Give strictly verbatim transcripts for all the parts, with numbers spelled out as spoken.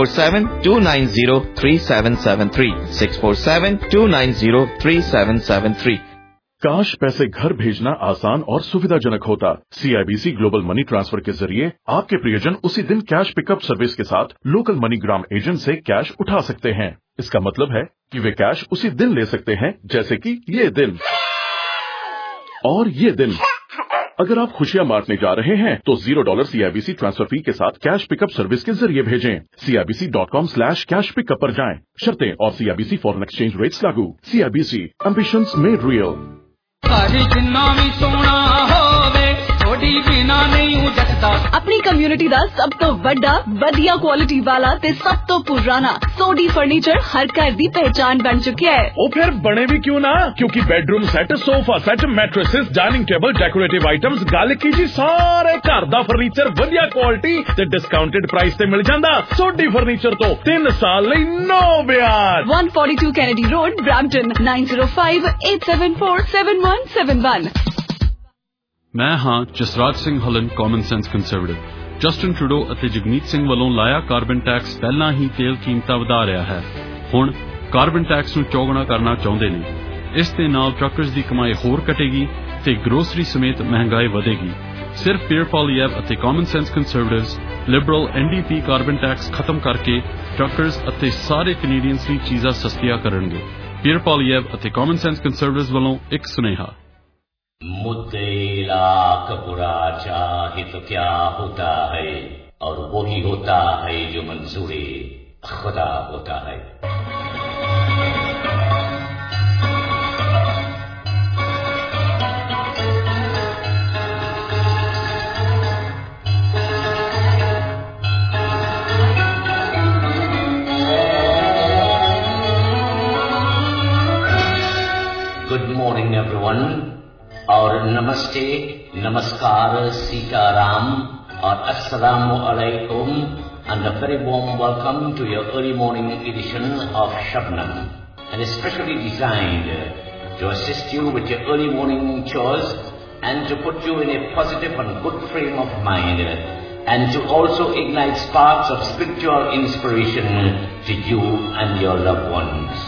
four seven two nine zero three seven seven three six four seven two nine zero three seven seven three। काश पैसे घर भेजना आसान और सुविधाजनक होता। सीआईबीसी ग्लोबल मनी ट्रांसफर के जरिए आपके प्रियजन उसी दिन कैश पिकअप सर्विस के साथ लोकल मनीग्राम एजेंट से कैश उठा सकते हैं। इसका मतलब है कि वे कैश उसी दिन ले सकते हैं, जैसे कि ये दिन और ये दिन। अगर आप खुशियां बांटने जा रहे हैं तो zero dollar CIBC transfer fee के साथ कैश पिकअप सर्विस के जरिए भेजें। CIBC dot com slash cash pickup पर जाएं। शर्तें और सीआईबीसी फॉरेन एक्सचेंज रेट्स लागू। CIBC ambitions made real. अपनी कम्युनिटी ਦਾ ਸਭ ਤੋਂ ਵੱਡਾ ਵਧੀਆ ਕੁਆਲਿਟੀ ਵਾਲਾ ਤੇ ਸਭ ਤੋਂ ਪੁਰਾਣਾ ਸੋਡੀ ਫਰਨੀਚਰ ਹਰ ਘਰ ਦੀ ਪਹਿਚਾਨ ਬਣ ਚੁੱਕਿਆ ਹੈ। ਉਹ ਫਿਰ ਬਣੇ ਵੀ ਕਿਉਂ ਨਾ, ਕਿਉਂਕਿ bedroom set, sofa set, mattresses, dining table, decorative items, ਗੱਲ ਕੀ ਜੀ ਸਾਰੇ ਘਰ ਦਾ ਫਰਨੀਚਰ ਵਧੀਆ ਕੁਆਲਿਟੀ ਤੇ ਡਿਸਕਾਊਂਟਡ ਪ੍ਰਾਈਸ ਤੇ ਮਿਲ ਜਾਂਦਾ। ਸੋਡੀ ਫਰਨੀਚਰ ਤੋਂ ਤਿੰਨ ਸਾਲ ਲਈ ਨੋ ਵਿਆਜ। one forty-two Kennedy Road, Brampton nine zero five eight seven four seven one seven one। ਮੈਂ ਹਾਂ Jasraj Singh Hallan, common sense conservative. Justin Trudeau ਅਤੇ ਜਗਮੀਤ ਸਿੰਘ ਵੱਲੋਂ ਲਾਇਆ ਕਾਰਬਨ ਟੈਕਸ ਪਹਿਲਾਂ ਹੀ ਤੇਲ ਕੀਮਤਾਂ ਵਧਾ ਰਿਹਾ ਹੈ। ਹੁਣ ਕਾਰਬਨ ਟੈਕਸ ਨੂੰ ਚੌਗੁਣਾ ਕਰਨਾ ਚਾਹੁੰਦੇ ਨੇ। ਇਸ ਦੇ ਨਾਲ ਟਰੱਕਰਜ਼ ਦੀ ਕਮਾਈ ਹੋਰ ਘਟੇਗੀ ਤੇ ਗਰੋਸਰੀ ਸਮੇਤ ਮਹਿੰਗਾਈ ਵਧੇਗੀ। ਸਿਰਫ ਪੀਅਰ ਪੋਲੀਐਵ ਅਤੇ common sense conservatives liberal NDP carbon tax ਖਤਮ ਕਰਕੇ ਟਰੱਕਰਜ਼ ਅਤੇ ਸਾਰੇ ਕੈਨੇਡੀਅਨਸ ਲਈ ਚੀਜ਼ਾਂ ਸਸਤੀਆਂ ਕਰਨਗੇ। ਪੀਅਰ ਪੋਲੀਐਵ ਅਤੇ ਕਾਮਨ ਸੈਂਸ ਕੰਜ਼ਰਵੇਟਿਵਸ ਵੱਲੋਂ ਇੱਕ ਸੁਨੇਹਾ। मुद्दे लाख बुरा चाहे तो क्या होता है, और वही होता है जो मंजूरे खुदा होता है। गुड मॉर्निंग एवरीवन, और नमस्ते, नमस्कार, सीताराम और अस्सलामु अलैकुम, and a very warm welcome to your early morning edition of Shabnam, and especially designed to assist you with your early morning chores and to put you in a positive and good frame of mind, and to also ignite sparks of spiritual inspiration to you and your loved ones.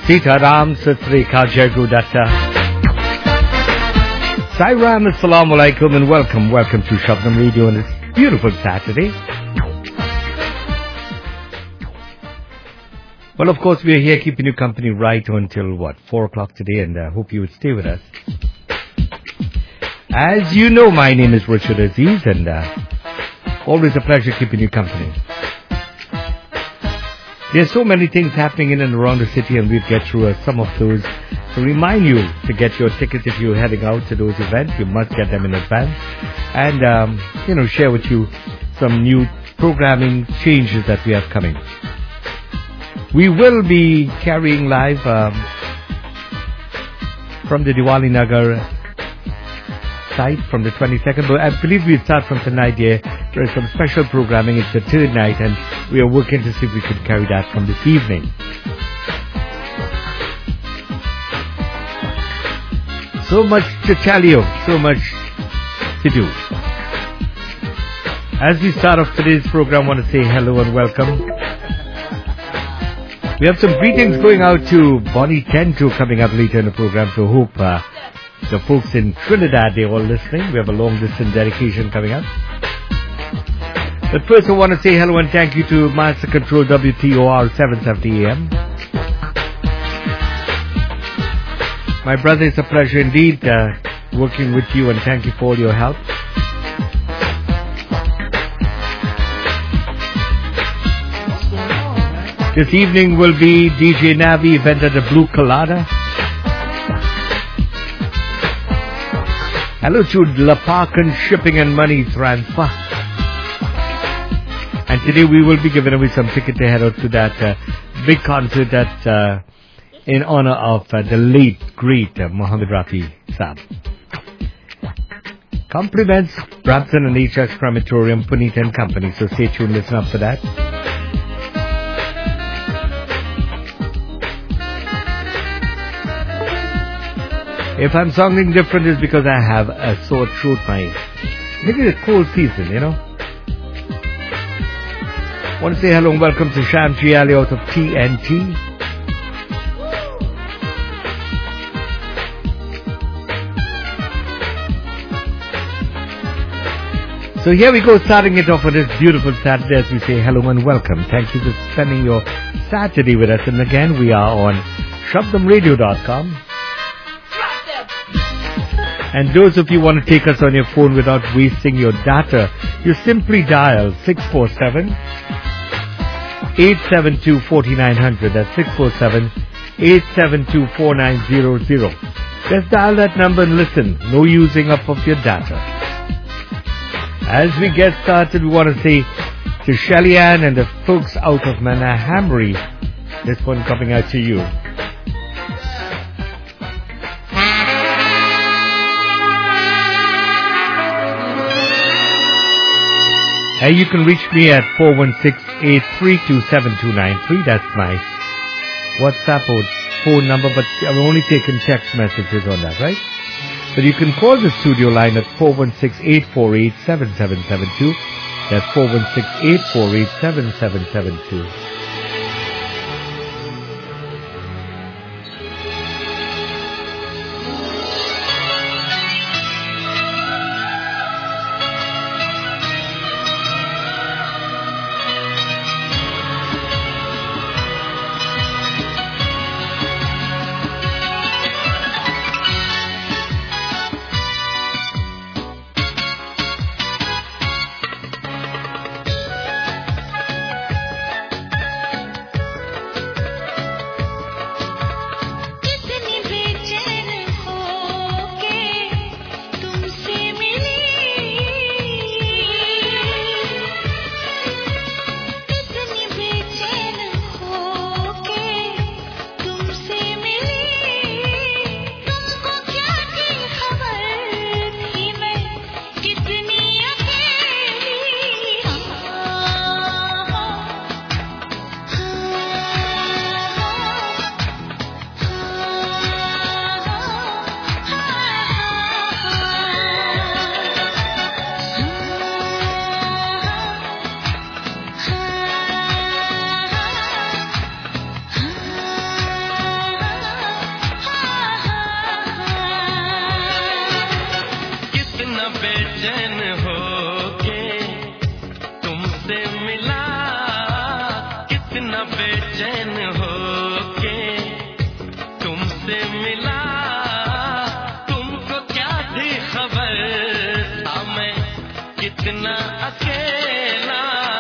Sita Ram, Satrika, Jai Guru Datta. Sai Ram, Assalamu Alaikum and welcome, welcome to Shabdam Radio on this beautiful Saturday. Well, of course, we are here keeping you company right until, what, four o'clock today, and I uh, hope you would stay with us. As you know, my name is Richard Aziz, and uh, always a pleasure keeping you company. There's so many things happening in and around the city, and we'll get through uh, some of those. To remind you to get your tickets if you're heading out to those events, you must get them in advance. And, um, you know, share with you some new programming changes that we have coming. We will be carrying live um, from the Diwali Nagar site from the twenty-second. But I believe we'll start from tonight here. There is some special programming. It's a till night, and we are working to see if we can carry that from this evening. So much to tell you, so much to do. As we start off today's program, I want to say hello and welcome. We have some greetings going out to Bonnie Tento coming up later in the program, so hope uh, the folks in Trinidad, they're all listening. We have a long distance dedication coming up. But first I want to say hello and thank you to Master Control W T O R seven seventy A M. My brother, it's a pleasure indeed uh, working with you, and thank you for all your help. This evening will be D J Navi, event at the Blue Colada. Hello to Lapakan Shipping and Money Transfer. And today we will be giving away some tickets to head out to that uh, big concert that, uh, in honor of uh, the late, great uh, Muhammad Rafi Saab. Compliments, Brampton and H X Crematorium, Puneet and Company. So stay tuned, listen up for that. If I'm sounding different, it's because I have a sore throat. My maybe it's a cold season, you know. I want to say hello and welcome to Sham Giali out of T N T. So here we go, starting it off with this beautiful Saturday as we say hello and welcome. Thank you for spending your Saturday with us. And again, we are on shabdam radio dot com. And those of you who want to take us on your phone without wasting your data, you simply dial six four seven, eight seven two, four nine zero zero. That's six four seven, eight seven two, four nine zero zero. Just dial that number and listen. No using up of your data. As we get started, we want to say to Shelly Ann and the folks out of Manahamri, this one coming out to you. Uh, you can reach me at four one six, eight three two, seven two nine three. That's my WhatsApp or phone number, but I'm only taking text messages on that, right? But you can call the studio line at four one six, eight four eight, seven seven seven two. That's four one six, eight four eight, seven seven seven two. तुमसे मिला कितना बेचैन हो के तुमसे मिला तुमको क्या थी खबर था मैं कितना अकेला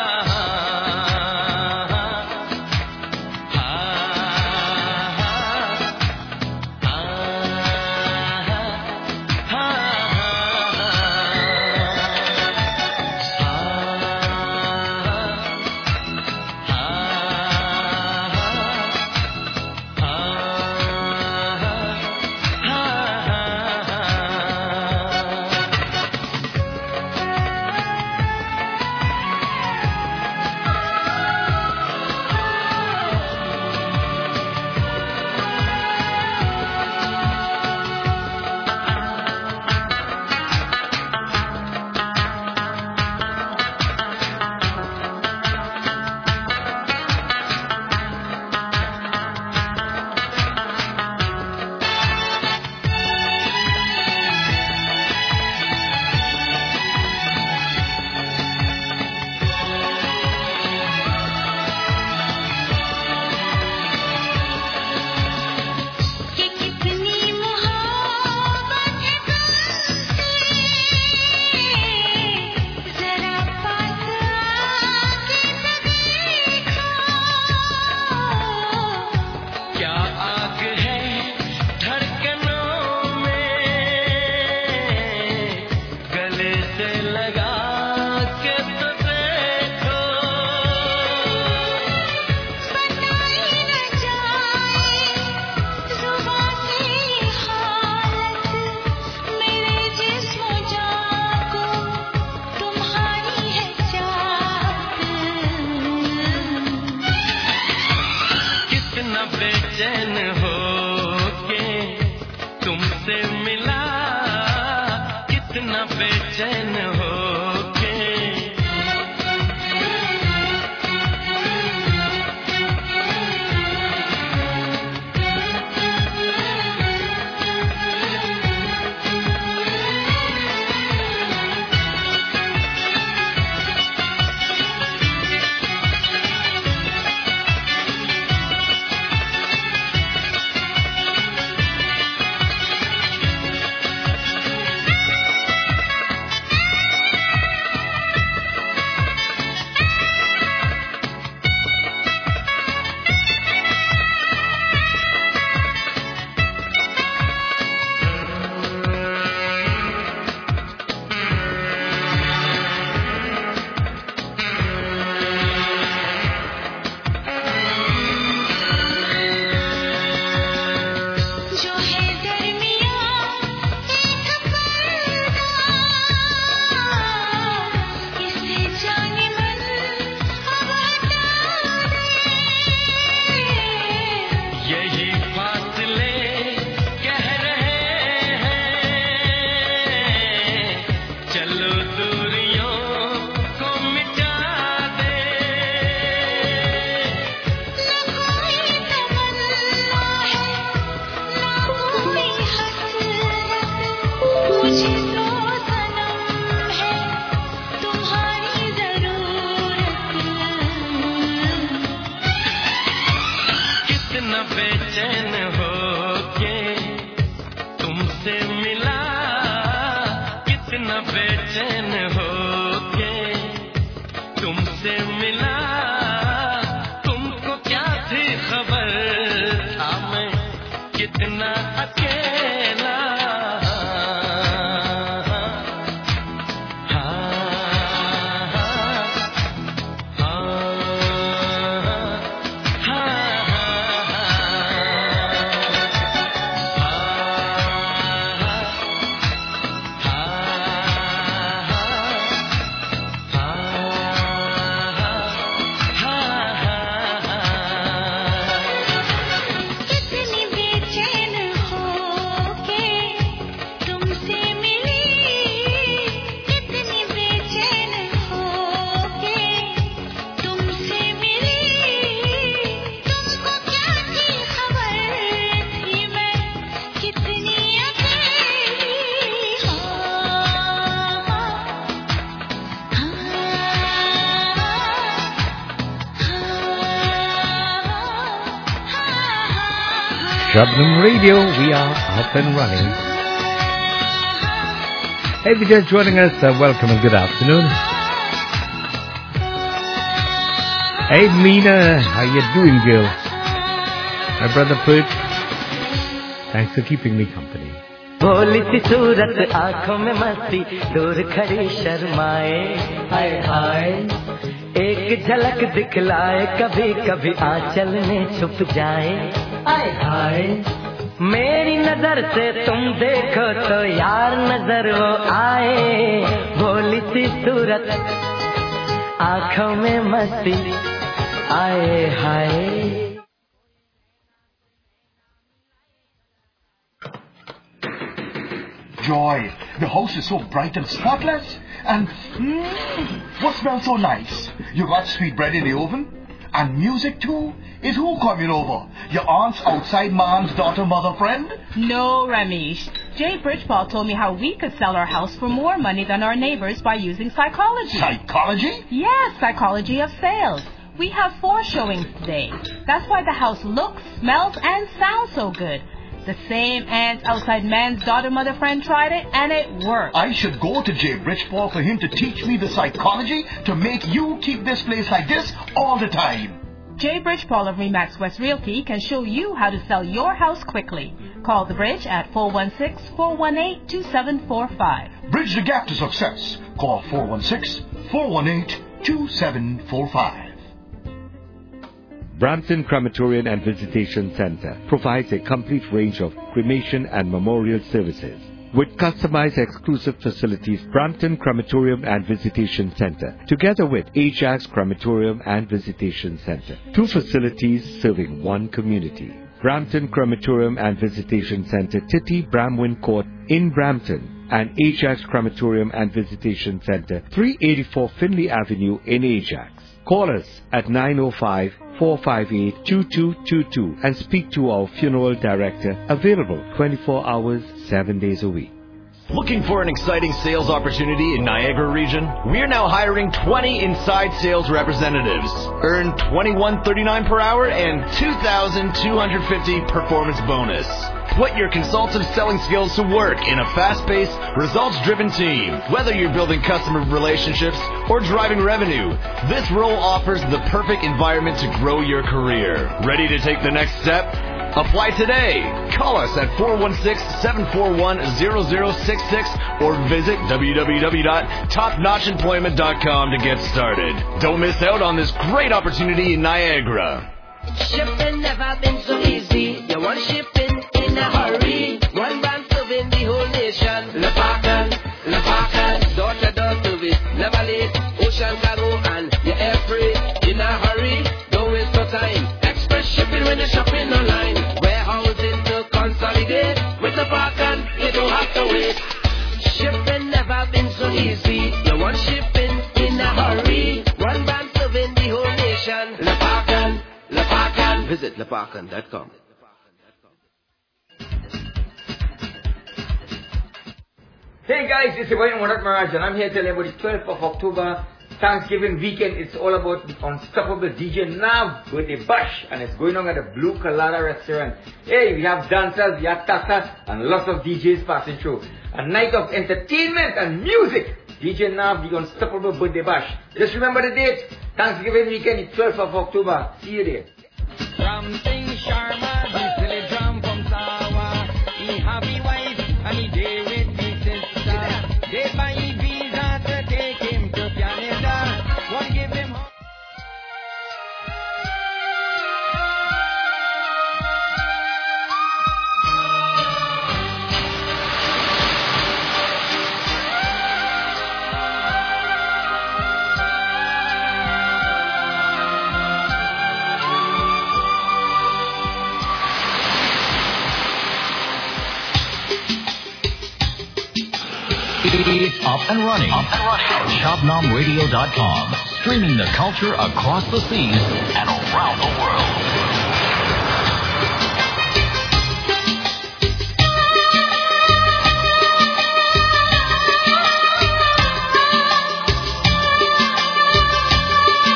बेचैन हो के तुमसे मिला कितना बेचैन हो के बेचैन हो के तुमसे मिला कितना बेचैन हो के तुमसे मिला तुमको क्या थी खबर था मैं कितना अकेला कितनी बेचैन हो Shabnam Radio, we are up and running. Hey, if you're just joining us, uh, welcome and good afternoon. Hey, Meena, how you doing, girl? My brother Prit, thanks for keeping me company. भोली सी सूरत आंखों में मस्ती दूर खड़ी शर्माए हाय हाय एक झलक दिखलाए कभी कभी आंचल में छुप जाए हाय हाय मेरी नजर से तुम देखो तो यार नजर वो आए भोली सी सूरत आंखों में मस्ती आए हाय Joy, the house is so bright and spotless. And mm, what smells so nice? You got sweet bread in the oven? And music too? Is who coming over? Your aunt's outside mom's daughter, mother, friend? No, Ramesh. Jay Bridgepal told me how we could sell our house for more money than our neighbors by using psychology. Psychology? Yes, psychology of sales. We have four showings today. That's why the house looks, smells, and sounds so good. The same aunt's outside man's daughter, mother, friend tried it, and it worked. I should go to Jay Bridgepal for him to teach me the psychology to make you keep this place like this all the time. Jay Bridgepal of Remax West Realty can show you how to sell your house quickly. Call the Bridge at four one six, four one eight, two seven four five. Bridge the gap to success. Call four one six, four one eight, two seven four five. Brampton Crematorium and Visitation Center provides a complete range of cremation and memorial services. With customized exclusive facilities, Brampton Crematorium and Visitation Center, together with Ajax Crematorium and Visitation Center, two facilities serving one community. Brampton Crematorium and Visitation Center, Titty Bramwin Court in Brampton, and Ajax Crematorium and Visitation Center, three eighty-four Finley Avenue in Ajax. Call us at nine oh five, four five eight, two two two two and speak to our funeral director, available twenty-four hours, seven days a week. Looking for an exciting sales opportunity in Niagara region? We're now hiring twenty inside sales representatives. Earn twenty-one thirty-nine per hour and two thousand two hundred fifty performance bonus. Put your consultative selling skills to work in a fast-paced, results-driven team. Whether you're building customer relationships or driving revenue, this role offers the perfect environment to grow your career. Ready to take the next step? Apply today. Call us at four one six, seven four one, zero zero six six or visit w w w dot top notch employment dot com to get started. Don't miss out on this great opportunity in Niagara. Shipping never been so easy. You want shipping in a hurry. One brand serving the whole nation. Lepakan, Lepakan, door to door service. Never late. Ocean cargo and your air freight in a hurry. Don't waste your time. Express shipping when you're shopping online. Warehousing to consolidate. With Lepakan, you don't have to wait. Shipping never been so easy. You want shipping in a hurry. One brand serving the whole nation. Lepakan, Lepakan. Visit lepakan dot com. Hey guys, it's your boy Murat Miraj and I'm here to tell you about the twelfth of October, Thanksgiving weekend. It's all about the unstoppable D J Nav with the bash, and it's going on at the Blue Colada restaurant. Hey, we have dancers, we have tatas and lots of D Js passing through. A night of entertainment and music. D J Nav, the unstoppable birthday bash. Just remember the date, Thanksgiving weekend, the twelfth of October. See you there. From Singh Sharma, the silly drum from Sawa. He happy wife and he day with me sister. They buy visa to take him to Canada. One give him home. It's up and running. Up and running. Shabnam Radio dot com. Streaming the culture across the seas and around the world.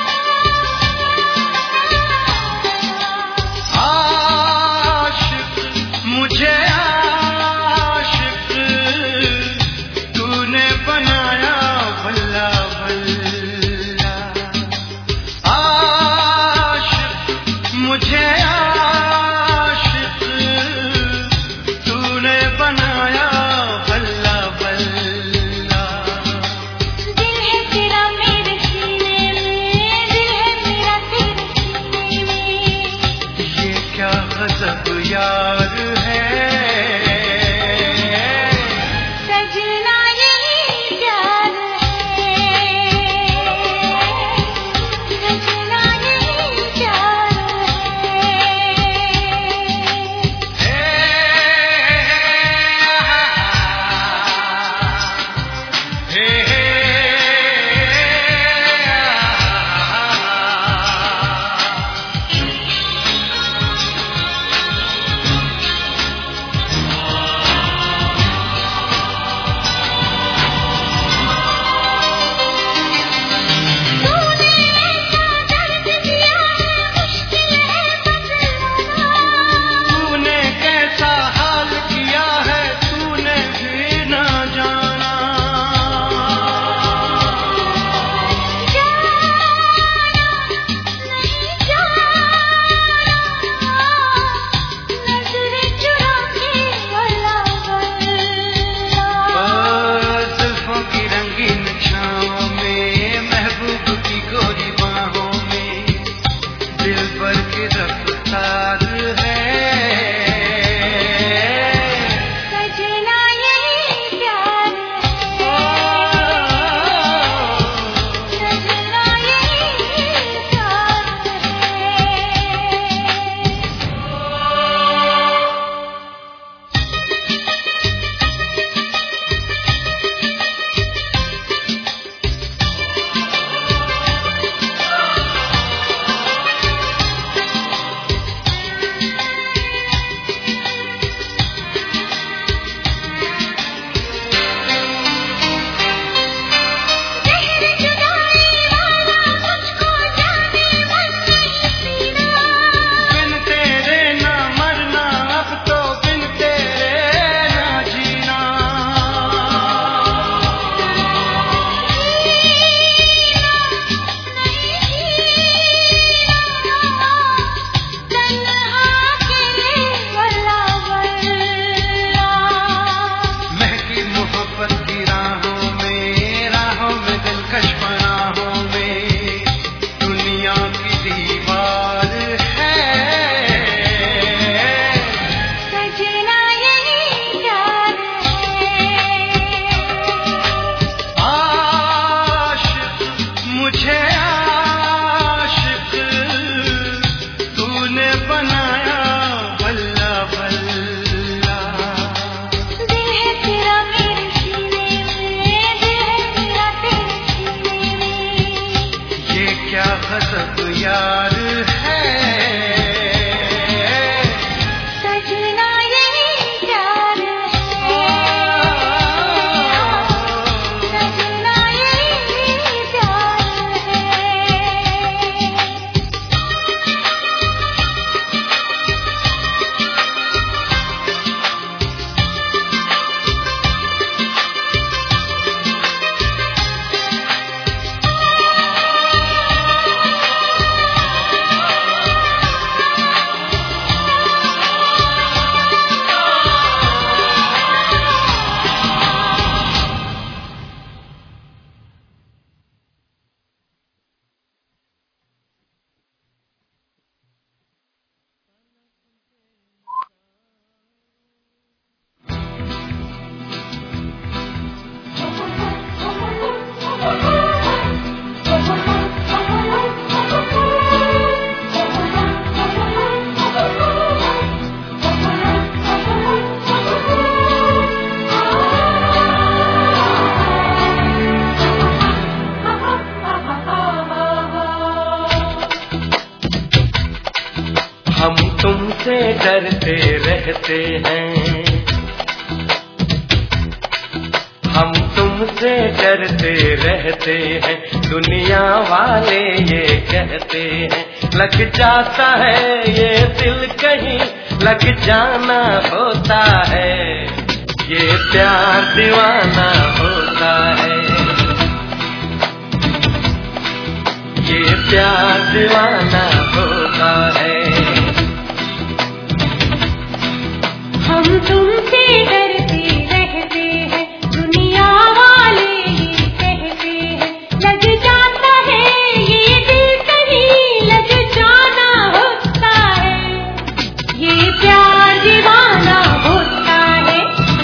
Aashik क्या गजब यार है सजना यही प्यार है सजना यही प्यार है हम तुमसे डरते रहते हैं हम तुमसे डरते रहते हैं दुनिया वाले ये कहते हैं लग जाता है ये दिल कहीं लग जाना होता है ये प्यार दीवाना होता है ये प्यार दीवाना होता है हम तुमसे डरते रहते हैं दुनिया वाले ये कहते हैं लग जाता है ये दिल कहीं लग जाना होता है ये प्यार दीवाना होता है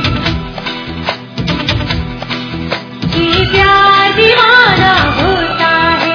ये प्यार दीवाना होता है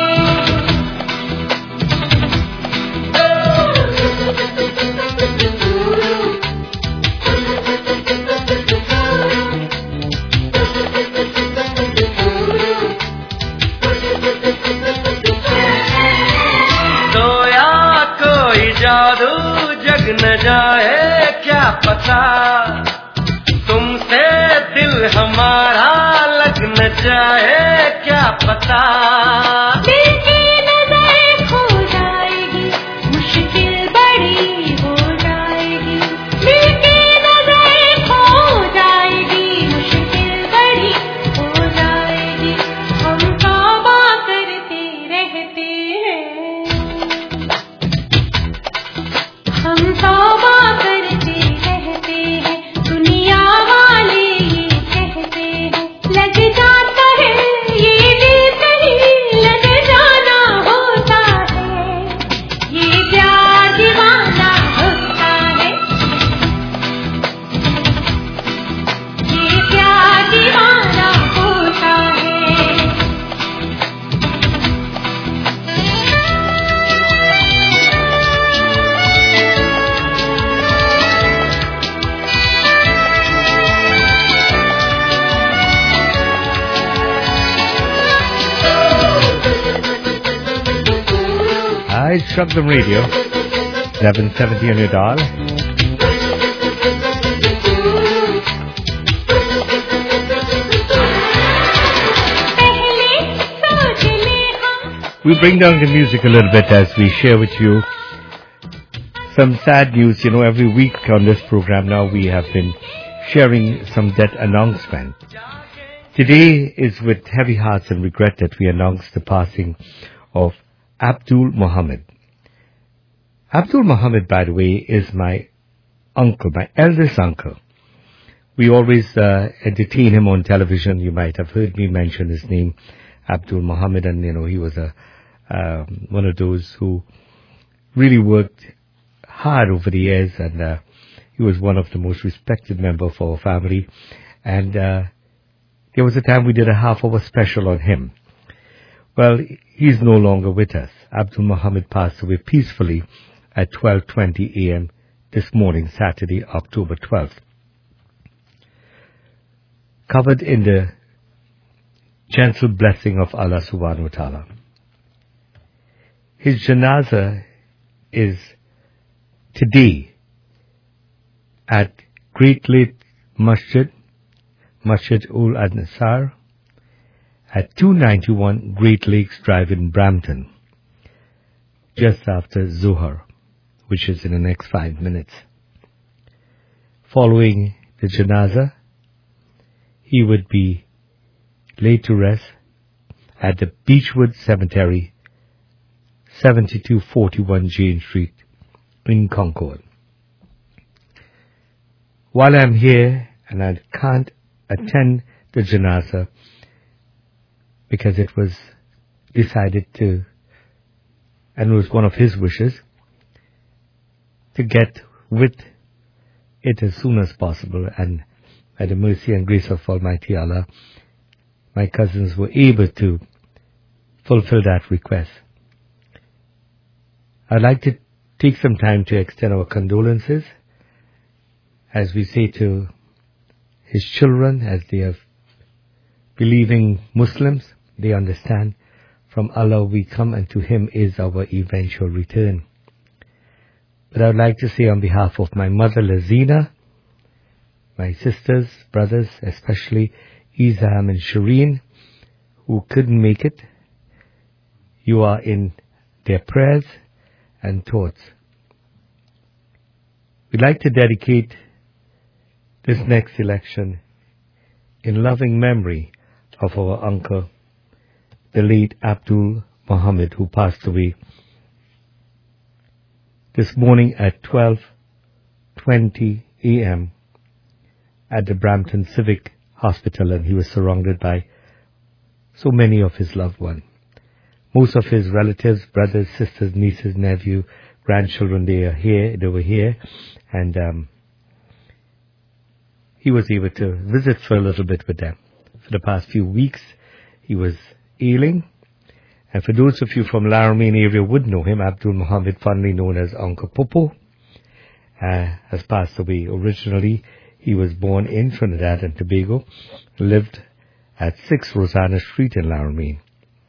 सोया कोई जादू जग न जाए क्या पता तुमसे दिल हमारा लग न जाए क्या पता दिल की नजर खो जाएगी मुश्किल बड़ी हो जाएगी दिल की नजर खो जाएगी मुश्किल बड़ी हो जाएगी हम तौबा करते रहते हैं हम तौबा करते रहते हैं दुनिया वाले ये कहते हैं लग जाता है ये दिल कहीं लग जाना होता है ये प्यार दीवाना होता है ये प्यार दीवाना होता है Hi, it's Shabdam Radio, eleven seventy on your dial. We bring down the music a little bit as we share with you some sad news. You know, every week on this program now we have been sharing some death announcement. Today is with heavy hearts and regret that we announce the passing of Abdul Muhammad. Abdul Muhammad, by the way, is my uncle, my eldest uncle. We always uh, entertain him on television. You might have heard me mention his name, Abdul Muhammad, and you know he was a um, one of those who really worked hard over the years, and uh, he was one of the most respected members of our family. And uh, there was a time we did a half-hour special on him. Well, he's no longer with us. Abdul Muhammad passed away peacefully at twelve twenty a.m. this morning, Saturday, October twelfth. Covered in the gentle blessing of Allah subhanahu wa ta'ala. his janaza is today at Great Lake Masjid, Masjid ul Ansar, at two ninety-one Great Lakes Drive in Brampton, just after Zuhur, which is in the next five minutes. Following the janaza, he would be laid to rest at the Beechwood Cemetery, seventy-two forty-one Jane Street in Concord. While I'm here and I can't attend the janaza because it was decided to, and it was one of his wishes, to get with it as soon as possible, and by the mercy and grace of Almighty Allah, my cousins were able to fulfill that request. I'd like to take some time to extend our condolences, as we say to his children, as they are believing Muslims. They understand from Allah we come and to Him is our eventual return. But I would like to say on behalf of my mother Lazina, my sisters, brothers, especially Izam and Shireen, who couldn't make it, you are in their prayers and thoughts. We'd like to dedicate this next election in loving memory of our uncle, the late Abdul Muhammad, who passed away this morning at twelve twenty a m at the Brampton Civic Hospital, and he was surrounded by so many of his loved ones. Most of his relatives, brothers, sisters, nieces, nephew, grandchildren, they are here, they were here, and um, he was able to visit for a little bit with them. For the past few weeks, he was ailing, and for those of you from Laramie area would know him, Abdul Muhammad, fondly known as Uncle Popo, uh, has passed away. Originally, he was born in Trinidad and Tobago, lived at six Rosanna Street in Laramie.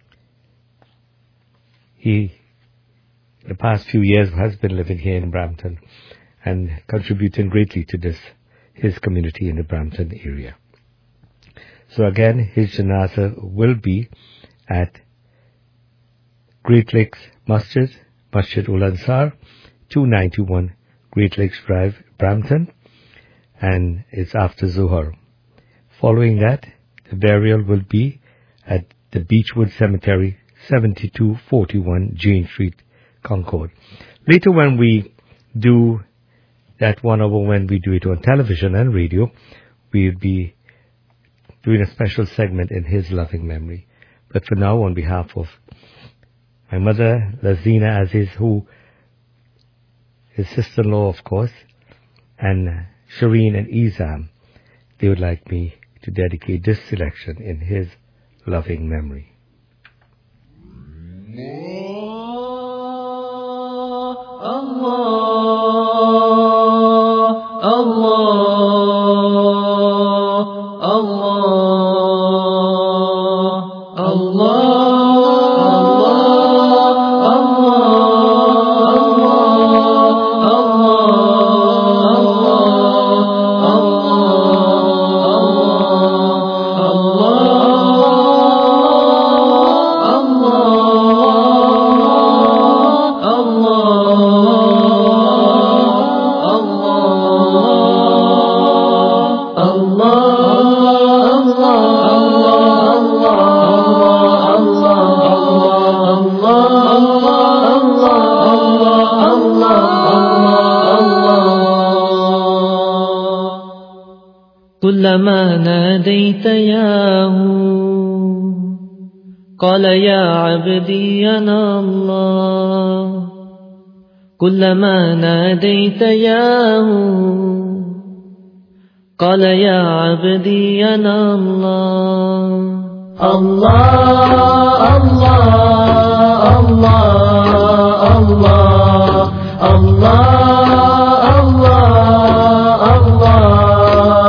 He, the past few years, has been living here in Brampton and contributing greatly to this, his community in the Brampton area. So again, his janaza will be at Great Lakes Masjid, Masjid ul Ansar, two ninety-one Great Lakes Drive, Brampton, and it's after Zuhur. Following that, the burial will be at the Beechwood Cemetery, seventy-two forty-one Jane Street, Concord. Later, when we do that one hour, when we do it on television and radio, we'll be doing a special segment in his loving memory. But for now, on behalf of my mother, Lazina Aziz, who his sister-in-law, of course, and Shireen and Izam, they would like me to dedicate this selection in his loving memory. Allah, Allah, كلما ناديت ياه قال يا عبدي أنا الله كلما ناديت ياه قال يا عبدي أنا الله الله الله الله الله الله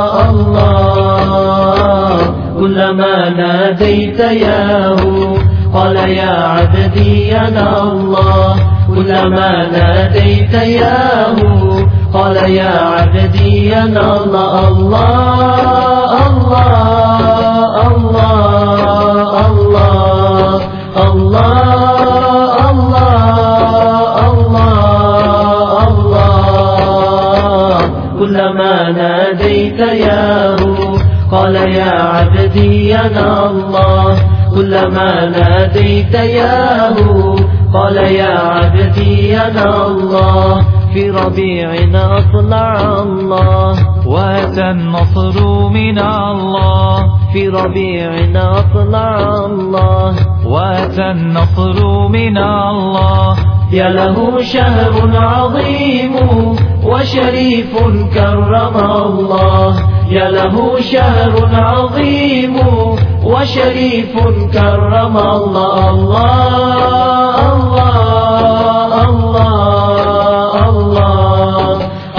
كلما ناديت ياه قال يا عبدي أنا الله كلما ناديت ياه قال يا عبدي أنا الله الله الله الله الله الله الله الله الله كلما ناديت ياه قال يا عبدي أنا الله كلما ناديت ياه قال يا عبدي أنا الله في ربيعنا أطلع الله وأتى النصر من الله في ربيعنا أطلع الله وأتى النصر من الله يا له شهر عظيم وشريف كرم الله يا له شهر عظيم وشريف كرم الله الله الله الله الله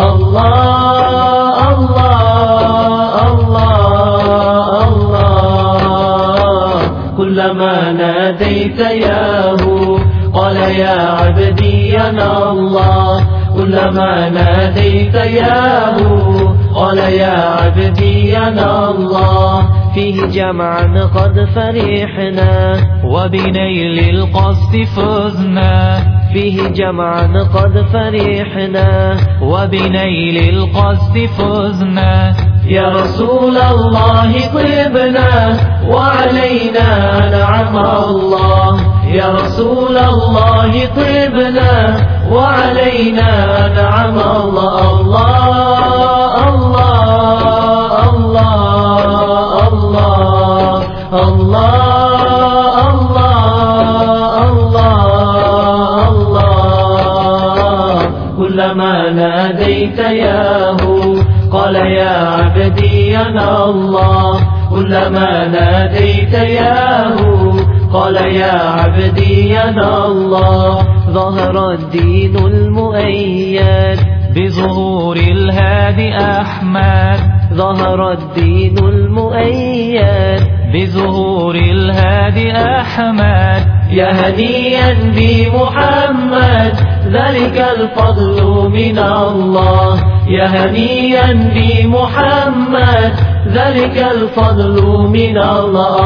الله الله الله الله كلما ناديت ياه قال يا عبدي أنا الله كلما ناديت ياه قال يا عبدي أنا الله فيه جمعا قد فرحنا وبنيل القصد فزنا فيه جمعا قد فرحنا وبنيل القصد فزنا يا رسول الله طبنا وعلينا نعم الله يا رسول الله طبنا وعلينا نعم الله الله الله الله الله الله الله الله الله كلما ناديت ياه قال يا عبدي أنا الله كلما ناديت ياه قال يا عبدي أنا الله ظهر الدين المؤيد بظهور الهادي أحمد ظهر الدين المؤيد بظهور الهادي أحمد يا هنيا بمحمد ذلك الفضل من الله يا هنيا بمحمد ذلك الفضل من الله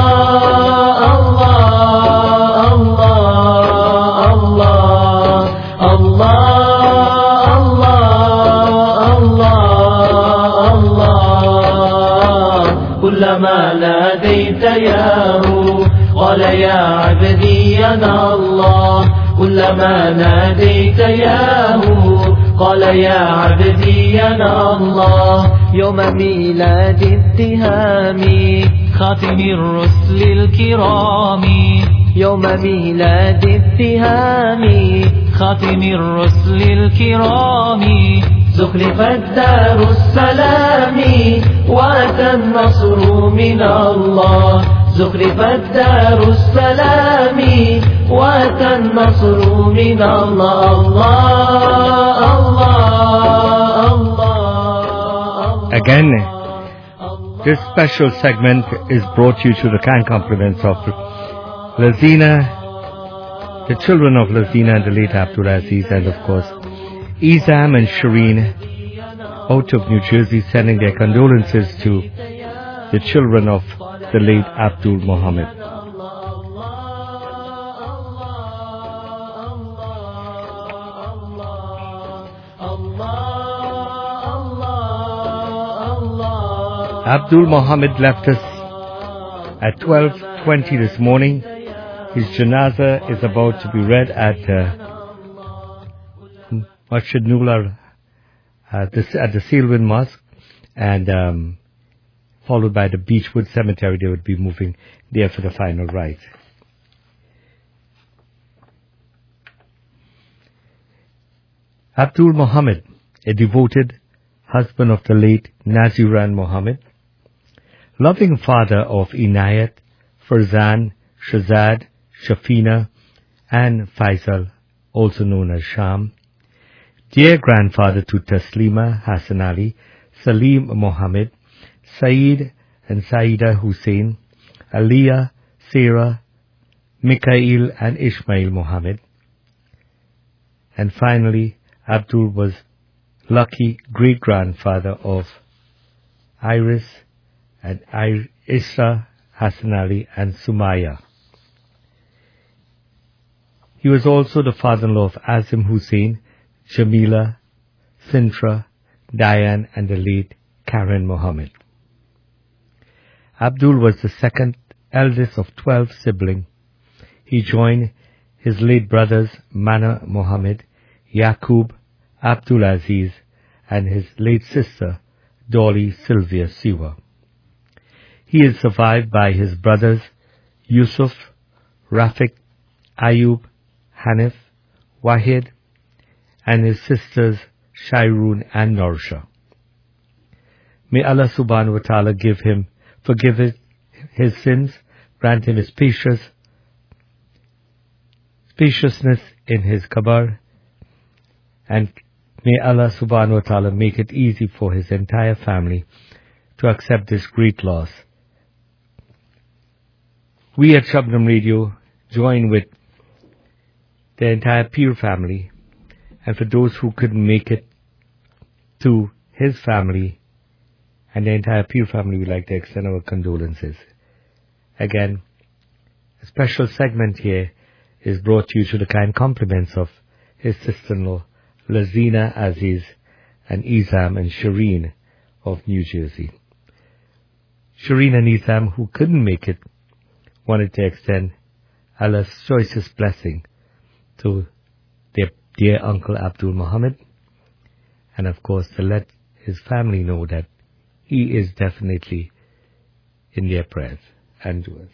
الله الله الله الله الله الله الله كلما ناديت ياه قال يا عبدي أنا الله كلما ناديت ياه قال يا عبدي أنا الله يوم ميلاد اتهام خاتم الرسل الكرام يوم ميلاد اتهام خاتم الرسل الكرام زخرفت دار السلام وأتى النصر من الله زخرفت دار السلام وأتى النصر من الله الله الله الله Again, this special segment is brought to you to the kind compliments of Lazina, the children of Lazina and the late Abdul Aziz, and of course Izam and Shireen out of New Jersey, sending their condolences to the children of the late Abdul Muhammad. Abdul Muhammad left us at twelve twenty this morning. His janazah is about to be read at uh, Masjid Nular at the, at the Sealwyn Mosque, and um, followed by the Beechwood Cemetery. They would be moving there for the final rite. Abdul Muhammad, a devoted husband of the late Naziran Muhammad, loving father of Inayat, Farzan, Shazad, Shafina, and Faisal, also known as Sham, dear grandfather to Taslima, Hassan Ali, Salim Muhammad, Saeed and Saida Hussein, Aliyah, Sarah, Mikhail and Ismail Mohammed. And finally, Abdul was lucky great-grandfather of Iris and Isra, Hassan Ali and Sumaya. He was also the father-in-law of Azim Hussein, Jamila, Sintra, Diane and the late Karen Mohammed. Abdul was the second eldest of twelve siblings. He joined his late brothers Mana Mohammed, Yaqub, Abdul Aziz and his late sister Dolly Sylvia Siwa. He is survived by his brothers Yusuf, Rafiq, Ayub, Hanif, Wahid and his sisters Shairun and Norsha. May Allah subhanahu wa ta'ala give him, forgive his, his sins, grant him his spacious, spaciousness in his qabr, and may Allah subhanahu wa ta'ala make it easy for his entire family to accept this great loss. We at Shabnam Radio join with the entire Peer family, and for those who couldn't make it to his family and the entire Peer family, we'd like to extend our condolences. Again, a special segment here is brought to you to the kind compliments of his sister-in-law, Lazina Aziz and Izam and Shireen of New Jersey. Shireen and Izam, who couldn't make it, wanted to extend Allah's choicest blessing to their dear Uncle Abdul Muhammad, and of course to let his family know that he is definitely in their prayers and du'as.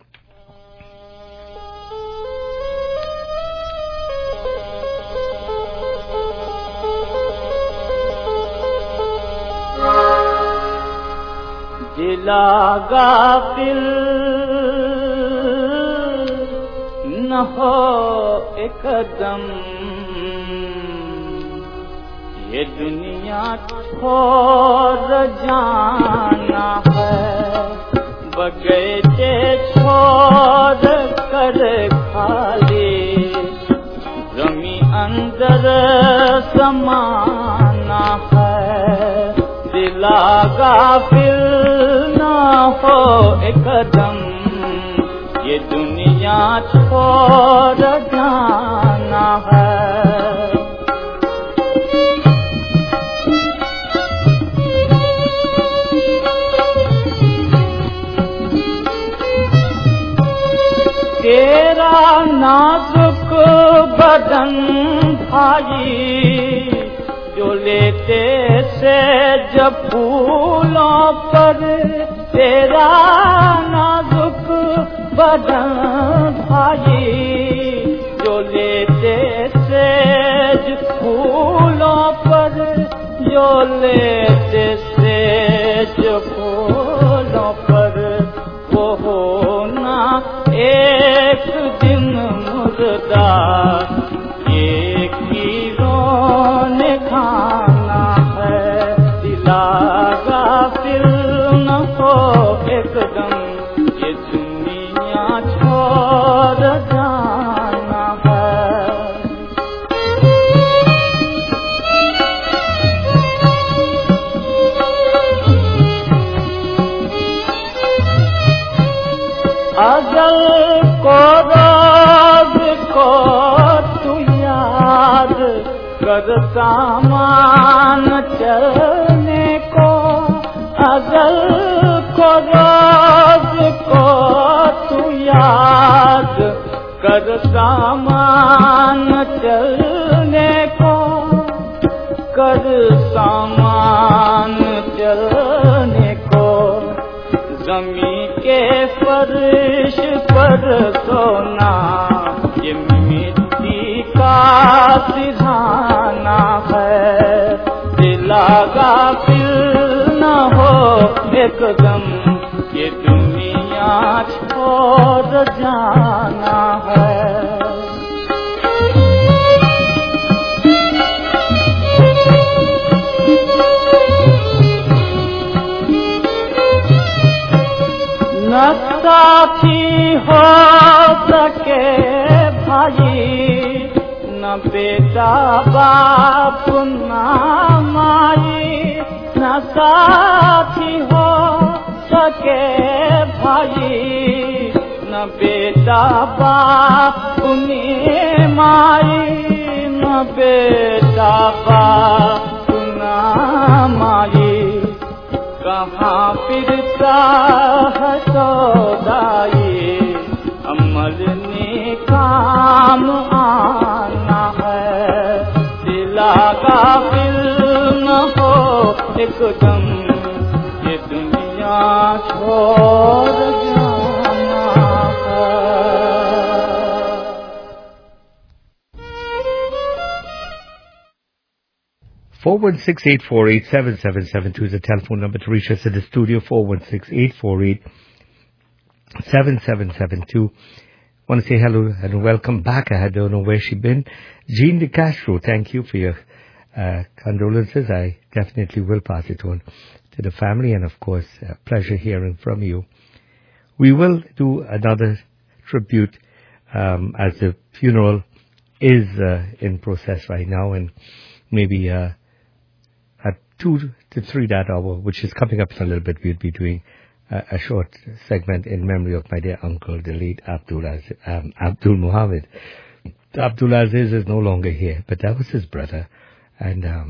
दिला गाफिल न हो एकदम, ये दुनिया छोड़ जाना है, बगैचे छोड़ कर खाली जमी अंदर समाना है। दिला गाफिल न हो एकदम, ये दुनिया छोड़ जाना है। तेरा नाजुक बदन भाई जो लेते से जब फूलों पर, तेरा नाजुक बदन भाई जो लेते से जब फूलों पर, जो लेते से जब फूलों पर, वो होना एक दिन मुर्दा, ये कीरों ने खाना है। दिला गाफिल न हो एकदम, ये दुनिया छोड़ जाना है। अजल को रोज को तू याद कर सामान चलने को, अजल को रोज को तू याद कर सामान चलने को, कर सामान चलने को। जमी के फर्श पर सोना, ये मिट्टी का सिरहाना है। दिला गाफिल न हो एकदम, ये दुनिया छोड़ जाना है। न साथी हो माई न बेटा बाप न माई न साथी हो सके भाई न बेटा बाप ने माई न बेटा बाप न माई कहाँ फिरता है सौदाई अमल ने काम आना है दिला गाफिल न हो एकदम ये दुनिया छोड़ जाना है। four one six, eight four eight, seven seven seven two is the telephone number to reach us at the studio, four one six, eight four eight, seven seven seven two. Want to say hello and welcome back. I don't know where she's been. Jean De Castro, thank you for your uh, condolences. I definitely will pass it on to the family, and of course, uh, pleasure hearing from you. We will do another tribute um, as the funeral is uh, in process right now, and maybe uh, at two to three that hour, which is coming up in a little bit, we'll be doing uh, a short segment in memory of my dear uncle, the late Abdul, Aziz, um, Abdul Muhammad. Abdul Aziz is no longer here, but that was his brother. And um,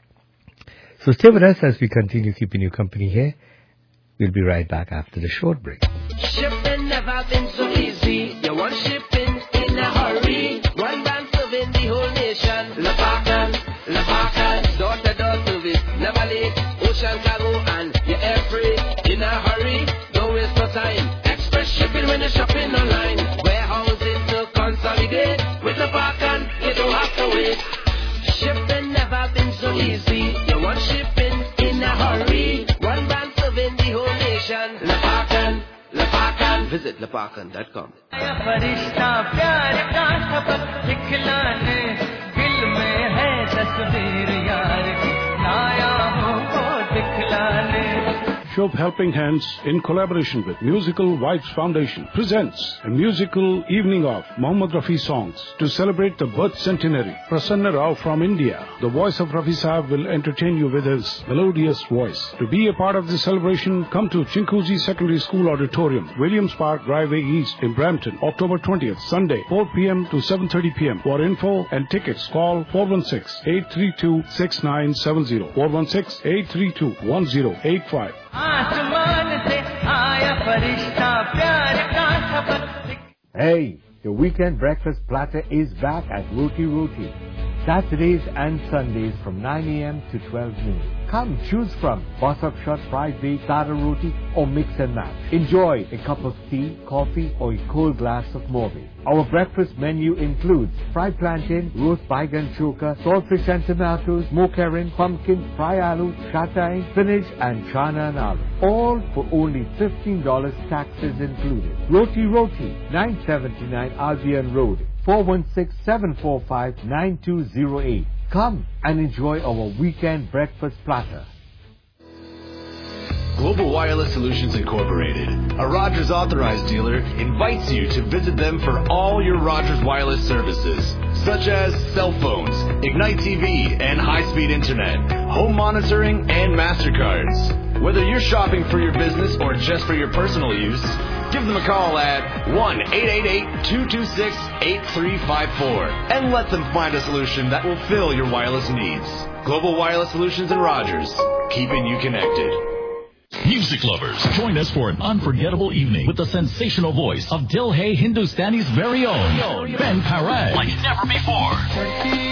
so stay with us as we continue keeping you company here. We'll be right back after the short break. Shipping never been so easy. You want shipping in a hurry. One man serving the whole nation. Lepakan, Lepakan, door to door service. Never late. Ocean cargo and you're air free. In a hurry, don't waste no time. Express shipping when you're shopping online. Warehousing to consolidate. With Lepakan, you don't have to wait. Shipping never been so easy. You want shipping in a hurry. One man serving the whole nation. Lepakan, Lepakan. Visit lepakan dot com. फरिश्ता प्यार का सबक दिखलाने दिल में है तस्वीर यार की लाया हूँ वो दिखलाने। Shop Helping Hands, in collaboration with Musical Wives Foundation, presents a musical evening of Mohammad Rafi songs to celebrate the birth centenary. Prasanna Rao from India, the voice of Rafi Saab, will entertain you with his melodious voice. To be a part of the celebration, come to Chinkuji Secondary School Auditorium, Williams Park Driveway East in Brampton, October twentieth, Sunday, four p.m. to seven thirty p.m. For info and tickets, call four one six, eight three two, six nine seven zero, four one six, eight three two, one zero eight five. Hey, the weekend breakfast platter is back at Roti Roti. Saturdays and Sundays from nine a.m. to twelve noon. Come choose from bus-up shot, fried baked, starter roti or mix and match. Enjoy a cup of tea, coffee or a cold glass of Morbi. Our breakfast menu includes fried plantain, roast baigan choka, saltfish and tomatoes, smoked herring, pumpkin, fry aloo, shatai, spinach and chana and aloo. All for only fifteen dollars, taxes included. Roti Roti, nine seventy-nine Albion Road, four one six, seven four five, nine two zero eight. Come and enjoy our weekend breakfast platter. Global Wireless Solutions Incorporated, a Rogers authorized dealer, invites you to visit them for all your Rogers wireless services, such as cell phones, Ignite T V and high-speed internet, home monitoring, and MasterCards. Whether you're shopping for your business or just for your personal use, give them a call at one eight eight eight, two two six, eight three five four and let them find a solution that will fill your wireless needs. Global Wireless Solutions and Rogers, keeping you connected. Music lovers, join us for an unforgettable evening with the sensational voice of Dilhay Hindustani's very own Ben Parag, like never before.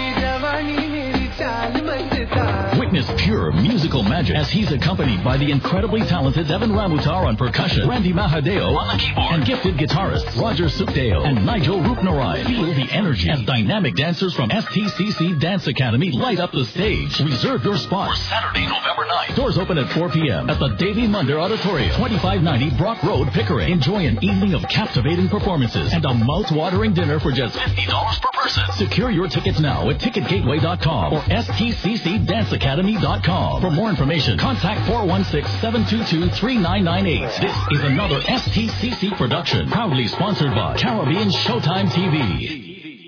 Witness pure musical magic as he's accompanied by the incredibly talented Devin Ramutar on percussion, Randy Mahadeo on the keyboard, and gifted guitarists Roger Sukdeo and Nigel Rupnarai. Feel the energy as dynamic dancers from S T C C Dance Academy light up the stage. Reserve your spot for Saturday, November ninth. Doors open at four p.m. at the Davy Munder Auditorium, twenty-five ninety Brock Road, Pickering. Enjoy an evening of captivating performances and a mouth-watering dinner for just fifty dollars per person. Secure your tickets now at ticket gateway dot com or S T C C dance academy dot com. For more information, contact four one six, seven two two, three nine nine eight. This is another S T C C production, proudly sponsored by Caribbean Showtime T V.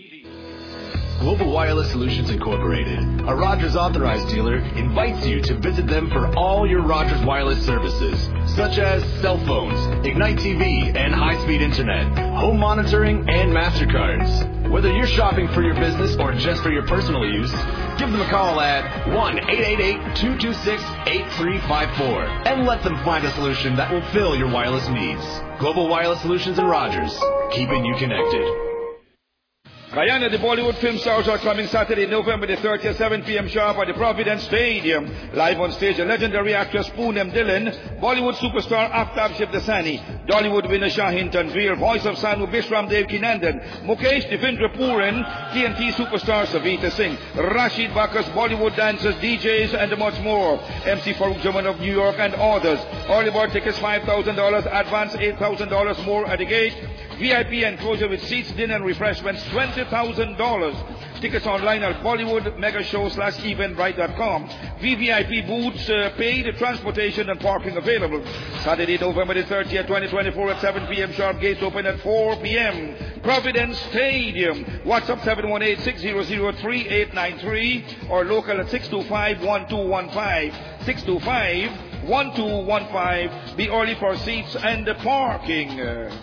Global Wireless Solutions Incorporated, a Rogers authorized dealer, invites you to visit them for all your Rogers wireless services, such as cell phones, Ignite T V, and high-speed internet, home monitoring, and MasterCards. Whether you're shopping for your business or just for your personal use, give them a call at one eight eight eight, two two six, eight three five four and let them find a solution that will fill your wireless needs. Global Wireless Solutions and Rogers, keeping you connected. Guyana, the Bollywood film stars are coming Saturday, November the thirtieth, seven p.m. sharp at the Providence Stadium. Live on stage, a legendary actress Poonam Dillon, Bollywood superstar Aftab Shivdasani, Dollywood winner Shaheen Tanvir, voice of Sanu Bishram Dev Kinandan, Mukesh Devendra Puran, T N T superstar Savita Singh, Rashid Bakas, Bollywood dancers, D Js, and much more. M C Farooq Jaman of New York and others. Early bird tickets five thousand dollars, advance eight thousand dollars more at the gate. V I P enclosure with seats, dinner and refreshments, twenty thousand dollars. Tickets online at Bollywood Mega Show slash Eventbrite dot com. V V I P booths, uh, paid transportation and parking available. Saturday, November the thirtieth, twenty twenty-four at seven p.m. sharp. Gates open at four p.m. Providence Stadium. WhatsApp seven one eight, six zero zero, three eight nine three or local at six two five, one two one five. six two five, one two one five. Be early for seats and parking.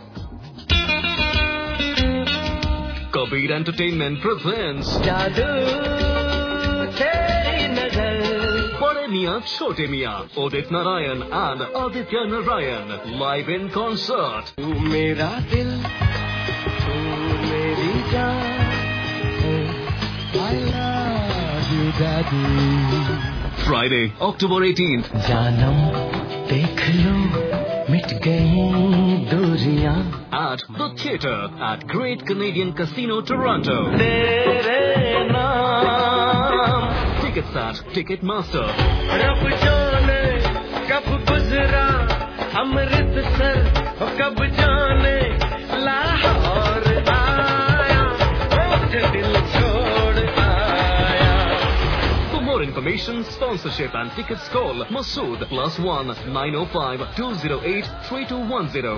Kabir Entertainment presents जादू तेरी नजर Bade Miyan Chote Miyan, Udit Narayan and Aditya Narayan live in concert. तू मेरा दिल तू मेरी जान I love you daddy. Friday, October eighteenth. जानम देख लो मिट गई दूरियां At the theatre at Great Canadian Casino, Toronto. तेरे नाम Tickets at Ticketmaster. रब जाने कब गुजरा अमृतसर कब जाने लाहौर आया मुझे दिल छोड़ आया. For more information, sponsorship and tickets call Masood plus one nine oh five two oh eight three two one zero.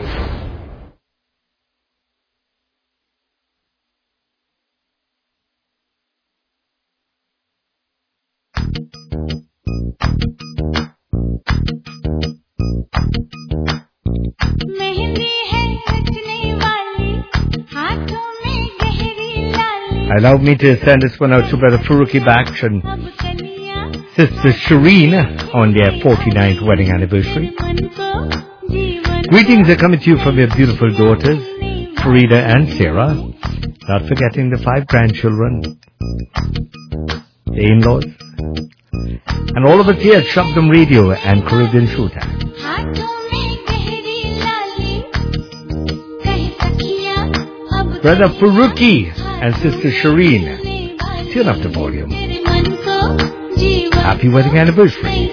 Allow me to send this one out to Brother Faruqi Baksh and Sister Shireen on their forty-ninth wedding anniversary. Greetings are coming to you from your beautiful daughters, Farida and Sarah. Not forgetting the five grandchildren, the in-laws, and all of us here at Shabdam Radio and Caribbean Showtime. Brother Faruqi and Sister Shireen, turn up the volume. Happy wedding anniversary.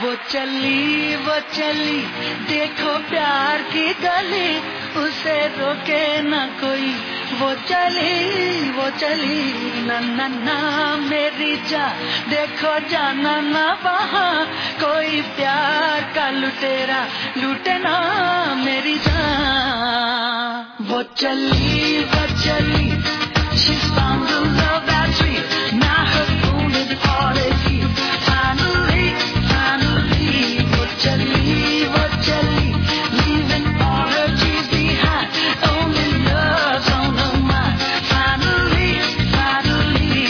वो चली वो चली देखो प्यार की गली उसे रोके ना कोई वो चली वो चली ना ना ना मेरी जान देखो जाना ना वहाँ कोई प्यार का लुटेरा लूटे ना मेरी जान वो चली वो चली she's found the love that's real now her wounded heart is healed finally finally वो चली वो चली leaving all her dreams behind only love's on her mind finally finally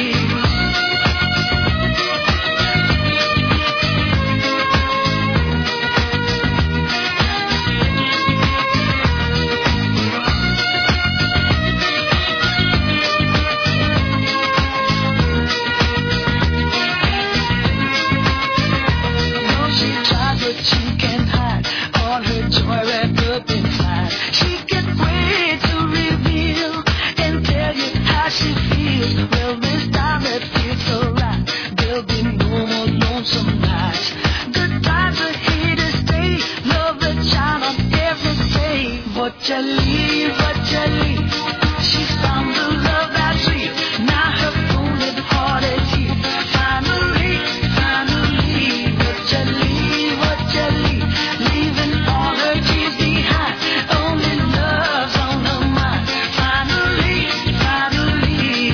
चली वो चली she's found the love that's real now her wounded heart is healed finally finally वो चली वो चली leaving all her dreams behind only love's on her mind finally finally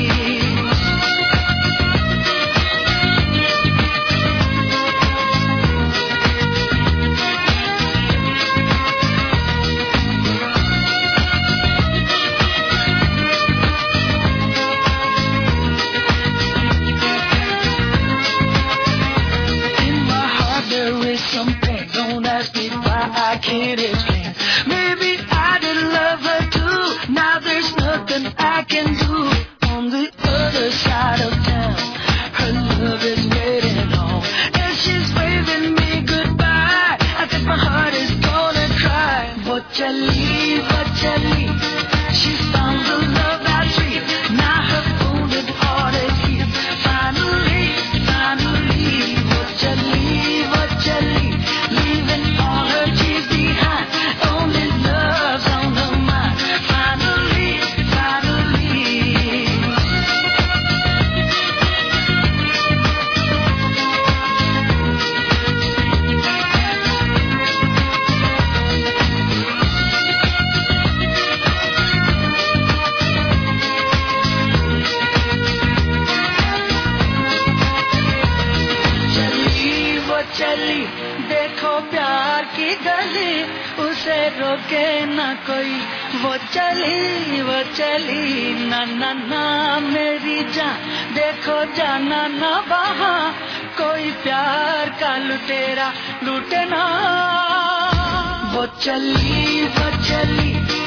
something don't ask me why I can't explain maybe I did love her too now there's nothing I can do on the other side of town her love is waiting home and she's waving me goodbye I think my heart is gonna cry वो चली वो चली she's found the love that's real now her wounded heart is healed finally finally वो चली वो चली leaving all her dreams behind only love's on her mind finally finally चली वो चली देखो प्यार की गली उसे रोके ना कोई वो चली वो चली ना ना ना मेरी जान देखो जाना ना वहाँ कोई प्यार का लुटेरा लूटे ना वो चली वो चली